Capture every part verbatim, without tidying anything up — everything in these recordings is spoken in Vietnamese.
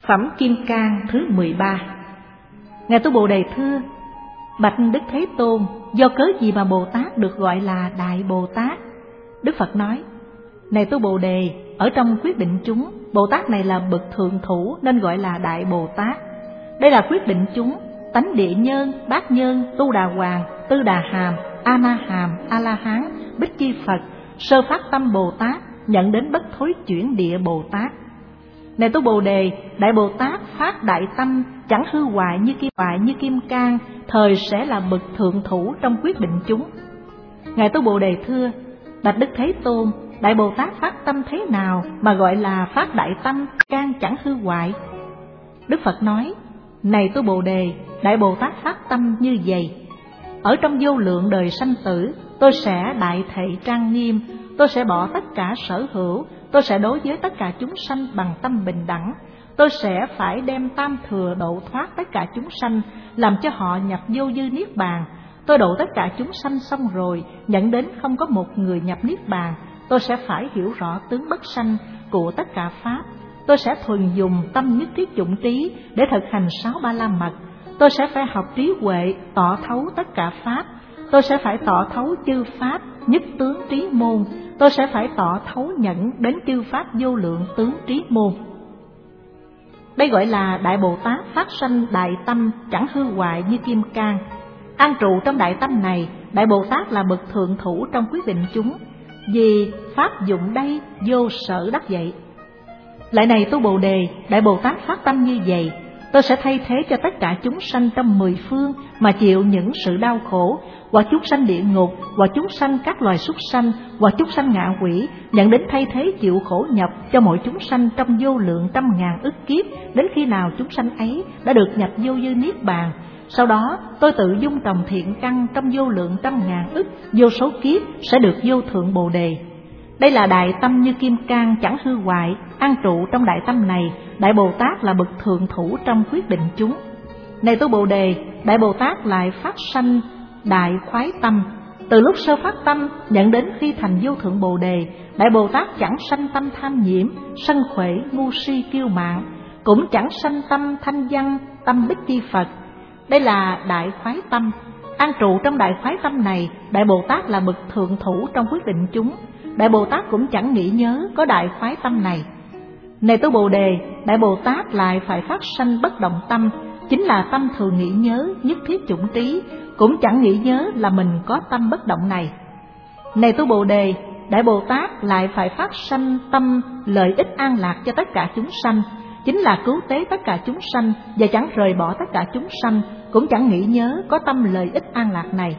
Phẩm Kim Cang thứ mười ba. Ngài Tu Bồ Đề thưa: Bạch Đức Thế Tôn, do cớ gì mà Bồ Tát được gọi là Đại Bồ Tát? Đức Phật nói: Này Tu Bồ Đề, ở trong quyết định chúng, Bồ Tát này là bậc thượng thủ nên gọi là Đại Bồ Tát. Đây là quyết định chúng: tánh địa nhân, bát nhân, tu đà hoàng, tư đà hàm, a na hàm, a la hán, bích chi Phật, sơ phát tâm Bồ Tát, nhận đến bất thối chuyển địa Bồ Tát. Này Tu Bồ Đề, Đại Bồ Tát phát đại tâm, chẳng hư hoại như kim hoại như kim cang, thời sẽ là bậc thượng thủ trong quyết định chúng. Ngài Tu Bồ Đề thưa: Bạch Đức Thế Tôn, Đại Bồ Tát phát tâm thế nào mà gọi là phát đại tâm, can chẳng hư hoại? Đức Phật nói: Này Tu Bồ Đề, Đại Bồ Tát phát tâm như vậy: ở trong vô lượng đời sanh tử, tôi sẽ đại thệ trang nghiêm, tôi sẽ bỏ tất cả sở hữu, tôi sẽ đối với tất cả chúng sanh bằng tâm bình đẳng, tôi sẽ phải đem tam thừa độ thoát tất cả chúng sanh, làm cho họ nhập vô dư niết bàn. Tôi độ tất cả chúng sanh xong rồi, nhận đến không có một người nhập niết bàn, tôi sẽ phải hiểu rõ tướng bất sanh của tất cả pháp. Tôi sẽ thuần dùng tâm nhất thiết dụng trí để thực hành sáu ba la mật. Tôi sẽ phải học trí huệ, tỏ thấu tất cả pháp. Tôi sẽ phải tỏ thấu chư pháp nhất tướng trí môn. Tôi sẽ phải tỏ thấu nhẫn đến chư pháp vô lượng tướng trí môn. Đây gọi là Đại Bồ Tát phát sanh đại tâm, chẳng hư hoại như kim cang. An trụ trong đại tâm này, Đại Bồ Tát là bậc thượng thủ trong quyết định chúng, vì pháp dụng đây vô sở đắc vậy. Lại này Tu Bồ Đề, Đại Bồ Tát phát tâm như vậy: tôi sẽ thay thế cho tất cả chúng sanh trong mười phương mà chịu những sự đau khổ, hoặc chúng sanh địa ngục, hoặc chúng sanh các loài súc sanh, hoặc chúng sanh ngạ quỷ, nhận đến thay thế chịu khổ nhập cho mọi chúng sanh trong vô lượng trăm ngàn ức kiếp, đến khi nào chúng sanh ấy đã được nhập vô dư niết bàn. Sau đó tôi tự dung trồng thiện căn trong vô lượng trăm ngàn ức vô số kiếp, sẽ được vô thượng Bồ Đề. Đây là đại tâm như kim cang, chẳng hư hoại. An trụ trong đại tâm này, Đại Bồ Tát là bậc thượng thủ trong quyết định chúng. Này Tu Bồ Đề, Đại Bồ Tát lại phát sanh đại khoái tâm. Từ lúc sơ phát tâm nhận đến khi thành vô thượng Bồ Đề, Đại Bồ Tát chẳng sanh tâm tham nhiễm, sân khỏe, ngu si, kiêu mạn, cũng chẳng sanh tâm thanh văn, tâm bích chi Phật. Đây là đại khoái tâm. An trụ trong đại khoái tâm này, Đại Bồ Tát là bậc thượng thủ trong quyết định chúng. Đại Bồ Tát cũng chẳng nghĩ nhớ có đại khoái tâm này. Này Tu Bồ Đề, Đại Bồ Tát lại phải phát sanh bất động tâm, chính là tâm thường nghĩ nhớ, nhất thiết chủng trí, cũng chẳng nghĩ nhớ là mình có tâm bất động này. Này Tu Bồ Đề, Đại Bồ Tát lại phải phát sanh tâm lợi ích an lạc cho tất cả chúng sanh, chính là cứu tế tất cả chúng sanh và chẳng rời bỏ tất cả chúng sanh, cũng chẳng nghĩ nhớ có tâm lợi ích an lạc này.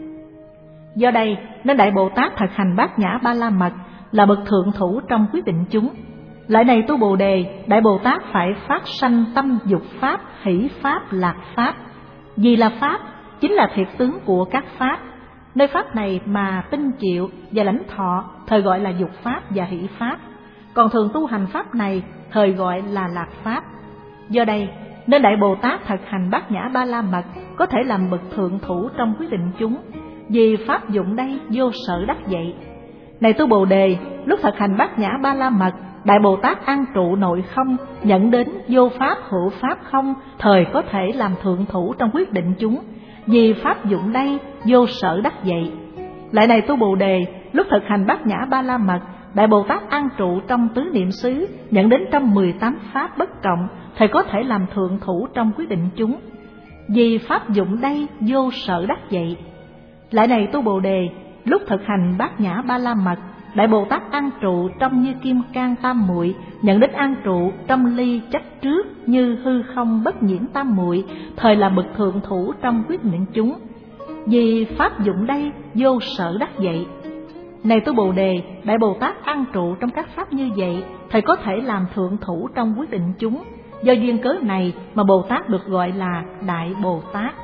Do đây nên Đại Bồ Tát thực hành bát nhã ba la mật, là bậc thượng thủ trong quyết định chúng. Lại này Tu Bồ Đề, Đại Bồ Tát phải phát sanh tâm dục pháp, hỷ pháp, lạc pháp. Vì là pháp, chính là thiệt tướng của các pháp. Nơi pháp này mà tinh chịu và lãnh thọ, thời gọi là dục pháp và hỷ pháp. Còn thường tu hành pháp này, thời gọi là lạc pháp. Do đây nên Đại Bồ Tát thực hành bát nhã ba la mật, có thể làm bậc thượng thủ trong quyết định chúng, vì pháp dụng đây vô sở đắc vậy. Này Tu Bồ Đề, lúc thực hành bát nhã ba la mật, Đại Bồ Tát an trụ nội không, nhận đến vô pháp hữu pháp không, thời có thể làm thượng thủ trong quyết định chúng, vì pháp dụng đây vô sở đắc vậy. Lại này Tu Bồ Đề, lúc thực hành bát nhã ba la mật, Đại Bồ Tát an trụ trong tứ niệm xứ, nhận đến trong mười tám pháp bất cộng, thời có thể làm thượng thủ trong quyết định chúng, vì pháp dụng đây vô sở đắc vậy. Lại này Tu Bồ Đề, lúc thực hành bát nhã ba la mật, Đại Bồ Tát an trụ trong như kim cang tam muội, nhận đến an trụ trong ly chấp trước như hư không bất nhiễm tam muội, thời là bậc thượng thủ trong quyết định chúng, vì pháp dụng đây vô sở đắc vậy. Này Tu Bồ Đề, Đại Bồ Tát an trụ trong các pháp như vậy, thời có thể làm thượng thủ trong quyết định chúng. Do duyên cớ này mà Bồ Tát được gọi là Đại Bồ Tát.